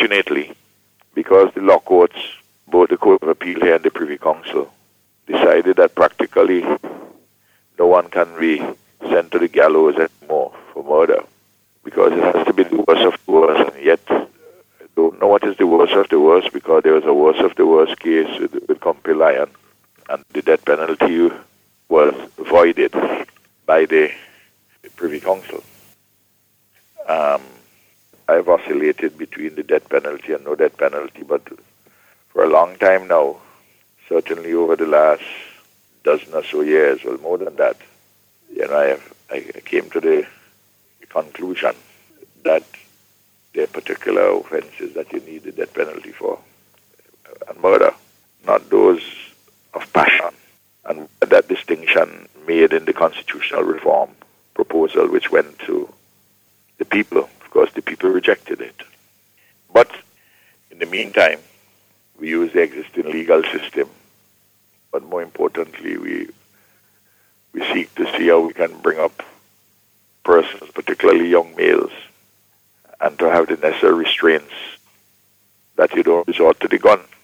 unfortunately, because the law courts, both the Court of Appeal here and the Privy Council, decided that practically no one can be sent to the gallows anymore for murder, because it has to be the worst of the worst, and yet I don't know what is the worst of the worst, because there was a worst of the worst case with Compay Lyon, and the death penalty was voided by the Privy Council. I've oscillated between the death penalty and no death penalty, but for a long time now, certainly over the last dozen or so years, well, more than that, I came to the conclusion that there are particular offenses that you need the death penalty for, and murder, not those of passion. And that distinction made in the constitutional reform proposal, which went to the people. Of course, the people rejected it. But in the meantime, we use the existing legal system. But more importantly, we seek to see how we can bring up persons, particularly young males, and to have the necessary restraints that you don't resort to the gun.